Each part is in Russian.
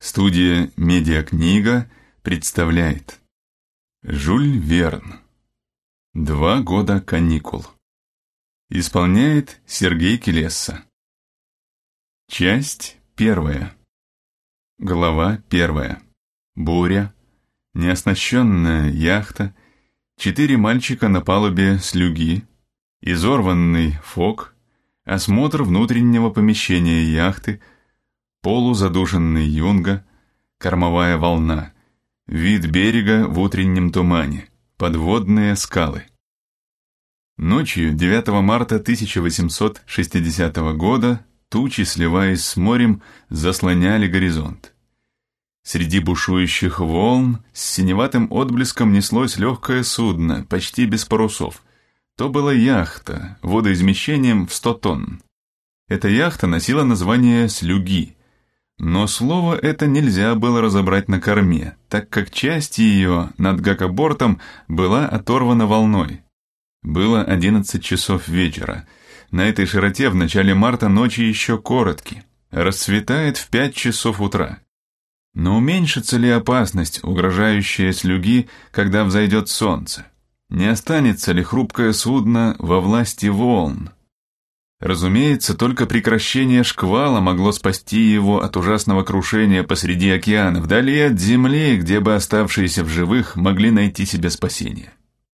Студия «Медиакнига» представляет Жюль Верн. 2 года каникул. Исполняет Сергей Келесса. Часть 1. Глава 1. Буря. Неоснащенная яхта. 4 мальчика на палубе слюги. Изорванный фок. Осмотр внутреннего помещения яхты. Полузадушенный юнга. Кормовая волна. Вид берега в утреннем тумане. Подводные скалы. Ночью 9 марта 1860 года тучи, сливаясь с морем, заслоняли горизонт. Среди бушующих волн с синеватым отблеском неслось легкое судно, почти без парусов. То была яхта, водоизмещением в 100 тонн. Эта яхта носила название «Слюги», но слово это нельзя было разобрать на корме, так как часть ее над гакобортом была оторвана волной. Было 11 часов вечера. На этой широте в начале марта ночи еще коротки. Расцветает в 5 часов утра. Но уменьшится ли опасность, угрожающая слюги, когда взойдет солнце? Не останется ли хрупкое судно во власти волн? Разумеется, только прекращение шквала могло спасти его от ужасного крушения посреди океана, вдали от земли, где бы оставшиеся в живых могли найти себе спасение.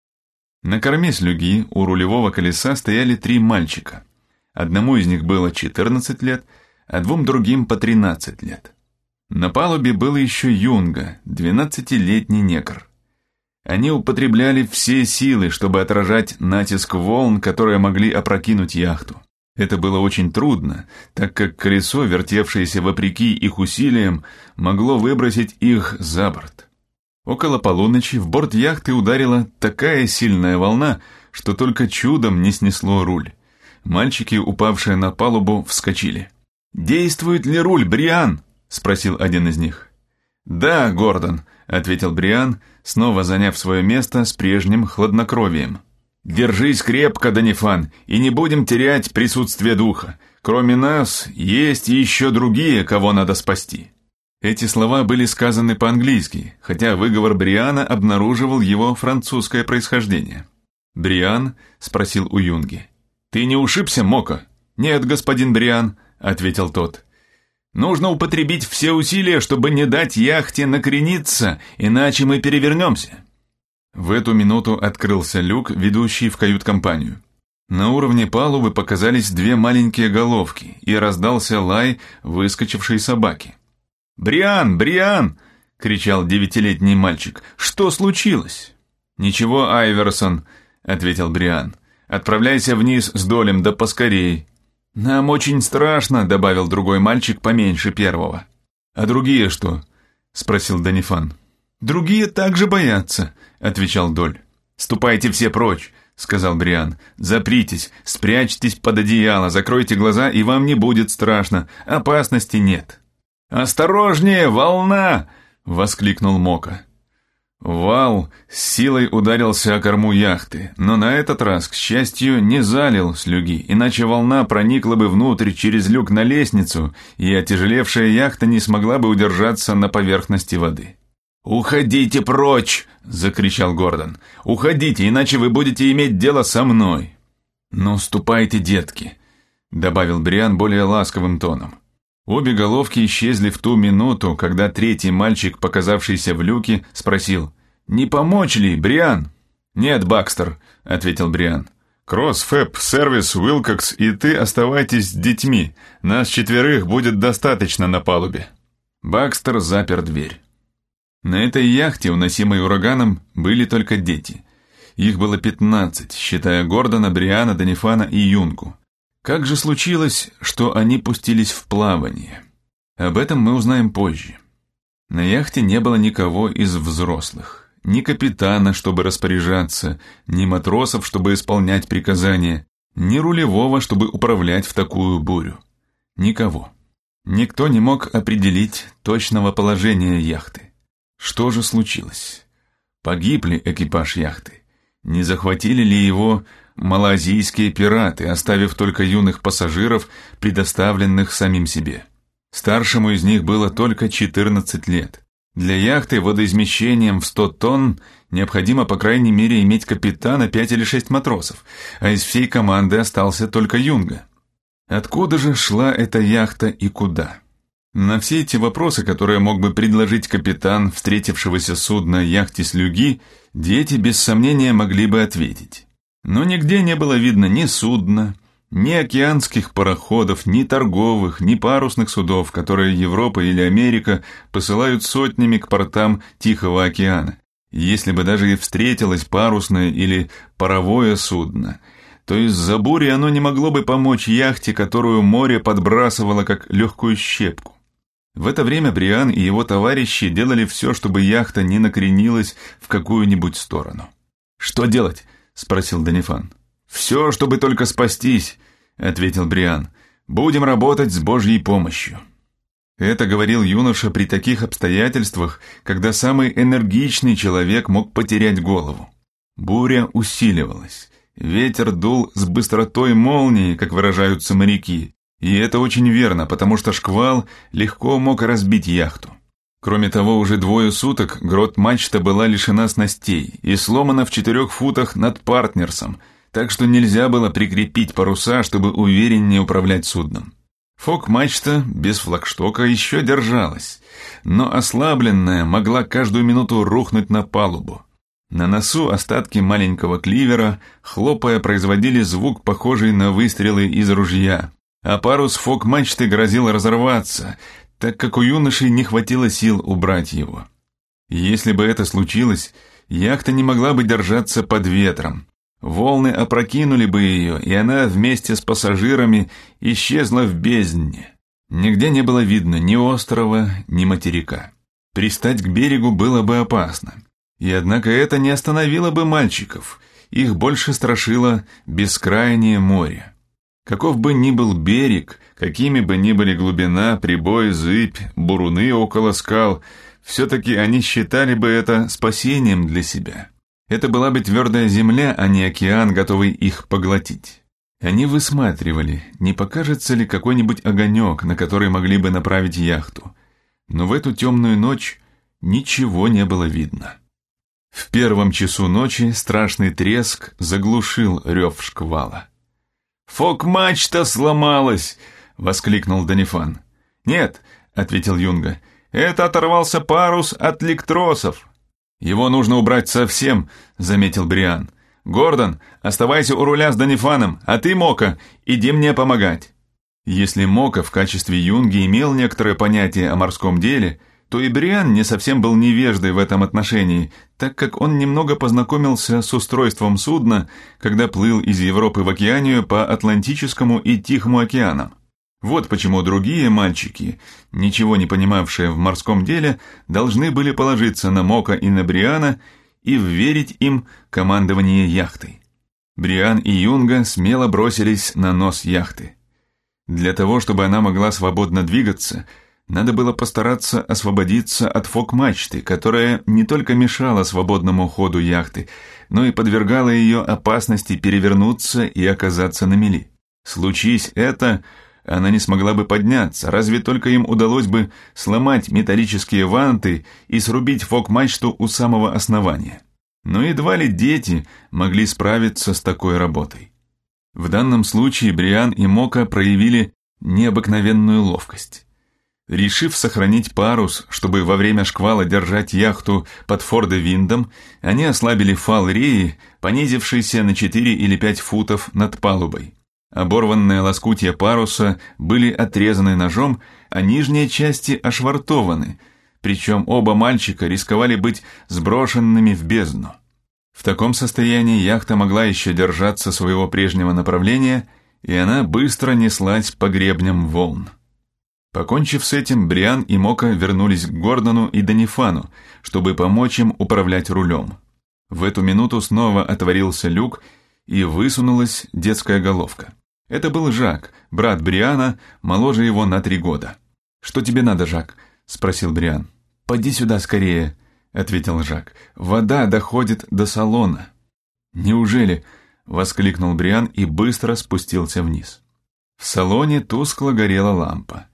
На корме слюги у рулевого колеса стояли 3 мальчика. Одному из них было 14 лет, а 2 другим по 13 лет. На палубе был еще юнга, 12-летний негр. Они употребляли все силы, чтобы отражать натиск волн, которые могли опрокинуть яхту. Это было очень трудно, так как колесо, вертевшееся вопреки их усилиям, могло выбросить их за борт. Около полуночи в борт яхты ударила такая сильная волна, что только чудом не снесло руль. Мальчики, упавшие на палубу, вскочили. «Действует ли руль, Бриан?» — спросил один из них. «Да, Гордон», — ответил Бриан, снова заняв свое место с прежним хладнокровием. «Держись крепко, Данифан, и не будем терять присутствие духа. Кроме нас, есть еще другие, кого надо спасти». Эти слова были сказаны по-английски, хотя выговор Бриана обнаруживал его французское происхождение. «Бриан?» — спросил у юнги. «Ты не ушибся, Мока?» «Нет, господин Бриан», — ответил тот. «Нужно употребить все усилия, чтобы не дать яхте накрениться, иначе мы перевернемся». В эту минуту открылся люк, ведущий в кают-компанию. На уровне палубы показались 2 маленькие головки, и раздался лай выскочившей собаки. «Бриан! Бриан!» — кричал 9-летний мальчик. «Что случилось?» «Ничего, Айверсон», — ответил Бриан. «Отправляйся вниз с Долем, да поскорей». «Нам очень страшно», — добавил другой мальчик поменьше первого. «А другие что?» — спросил Данифан. «Другие также боятся», — отвечал Доль. «Ступайте все прочь», — сказал Бриан. «Запритесь, спрячьтесь под одеяло, закройте глаза, и вам не будет страшно, опасности нет». «Осторожнее, волна!» — воскликнул Мока. Вал с силой ударился о корму яхты, но на этот раз, к счастью, не залил слюги, иначе волна проникла бы внутрь через люк на лестницу, и отяжелевшая яхта не смогла бы удержаться на поверхности воды. «Уходите прочь!» — закричал Гордон. «Уходите, иначе вы будете иметь дело со мной!» «Ну, ступайте, детки!» — добавил Бриан более ласковым тоном. Обе головки исчезли в ту минуту, когда 3-й мальчик, показавшийся в люке, спросил: «Не помочь ли, Бриан?» «Нет, Бакстер», — ответил Бриан. «Кросс, Фэб, Сервис, Уилкокс и ты оставайтесь с детьми. Нас 4 будет достаточно на палубе». Бакстер запер дверь. На этой яхте, уносимой ураганом, были только дети. Их было 15, считая Гордона, Бриана, Данифана и Юнгу. Как же случилось, что они пустились в плавание? Об этом мы узнаем позже. На яхте не было никого из взрослых. Ни капитана, чтобы распоряжаться, ни матросов, чтобы исполнять приказания, ни рулевого, чтобы управлять в такую бурю. Никого. Никто не мог определить точного положения яхты. Что же случилось? Погиб ли экипаж яхты? Не захватили ли его малайзийские пираты, оставив только юных пассажиров, предоставленных самим себе? Старшему из них было только 14 лет. Для яхты водоизмещением в 100 тонн необходимо по крайней мере иметь капитана, 5 или 6 матросов, а из всей команды остался только Юнга. Откуда же шла эта яхта и куда? На все эти вопросы, которые мог бы предложить капитан встретившегося судна яхте «Слюги», дети без сомнения могли бы ответить. Но нигде не было видно ни судна, ни океанских пароходов, ни торговых, ни парусных судов, которые Европа или Америка посылают сотнями к портам Тихого океана. Если бы даже и встретилось парусное или паровое судно, то из-за бури оно не могло бы помочь яхте, которую море подбрасывало как легкую щепку. В это время Бриан и его товарищи делали все, чтобы яхта не накренилась в какую-нибудь сторону. «Что делать?» — спросил Данифан. «Все, чтобы только спастись», — ответил Бриан. «Будем работать с Божьей помощью». Это говорил юноша при таких обстоятельствах, когда самый энергичный человек мог потерять голову. Буря усиливалась. Ветер дул с быстротой молнии, как выражаются моряки. И это очень верно, потому что шквал легко мог разбить яхту. Кроме того, уже 2 суток грот-мачта была лишена снастей и сломана в 4 футах над партнерсом, так что нельзя было прикрепить паруса, чтобы увереннее управлять судном. Фок-мачта без флагштока еще держалась, но ослабленная могла каждую минуту рухнуть на палубу. На носу остатки маленького кливера, хлопая, производили звук, похожий на выстрелы из ружья, а парус фок-мачты грозил разорваться, так как у юноши не хватило сил убрать его. Если бы это случилось, яхта не могла бы держаться под ветром. Волны опрокинули бы ее, и она вместе с пассажирами исчезла в бездне. Нигде не было видно ни острова, ни материка. Пристать к берегу было бы опасно. И однако это не остановило бы мальчиков, их больше страшило бескрайнее море. Каков бы ни был берег, какими бы ни были глубина, прибой, зыбь, буруны около скал, все-таки они считали бы это спасением для себя. Это была бы твердая земля, а не океан, готовый их поглотить. Они высматривали, не покажется ли какой-нибудь огонек, на который могли бы направить яхту. Но в эту темную ночь ничего не было видно. В 1 часу ночи страшный треск заглушил рев шквала. «Фок-мачта сломалась!» — воскликнул Данифан. «Нет», — ответил Юнга, — «это оторвался парус от лектросов». «Его нужно убрать совсем», — заметил Бриан. «Гордон, оставайся у руля с Данифаном, а ты, Мока, иди мне помогать». Если Мока в качестве Юнги имел некоторое понятие о морском деле, то и Бриан не совсем был невеждой в этом отношении, так как он немного познакомился с устройством судна, когда плыл из Европы в Океанию по Атлантическому и Тихому океанам. Вот почему другие мальчики, ничего не понимавшие в морском деле, должны были положиться на Мока и на Бриана и вверить им командование яхтой. Бриан и Юнга смело бросились на нос яхты. Для того, чтобы она могла свободно двигаться, надо было постараться освободиться от фок-мачты, которая не только мешала свободному ходу яхты, но и подвергала ее опасности перевернуться и оказаться на мели. Случись это, она не смогла бы подняться, разве только им удалось бы сломать металлические ванты и срубить фок-мачту у самого основания. Но едва ли дети могли справиться с такой работой. В данном случае Бриан и Мока проявили необыкновенную ловкость. Решив сохранить парус, чтобы во время шквала держать яхту под форде-виндом, они ослабили фал реи, понизившийся на 4 или 5 футов над палубой. Оборванные лоскутья паруса были отрезаны ножом, а нижние части ошвартованы, причем оба мальчика рисковали быть сброшенными в бездну. В таком состоянии яхта могла еще держаться своего прежнего направления, и она быстро неслась по гребням волн. Покончив с этим, Бриан и Мока вернулись к Гордону и Данифану, чтобы помочь им управлять рулем. В эту минуту снова отворился люк, и высунулась детская головка. Это был Жак, брат Бриана, моложе его на 3 года. «Что тебе надо, Жак?» — спросил Бриан. «Поди сюда скорее», — ответил Жак. «Вода доходит до салона». «Неужели?» — воскликнул Бриан и быстро спустился вниз. В салоне тускло горела лампа.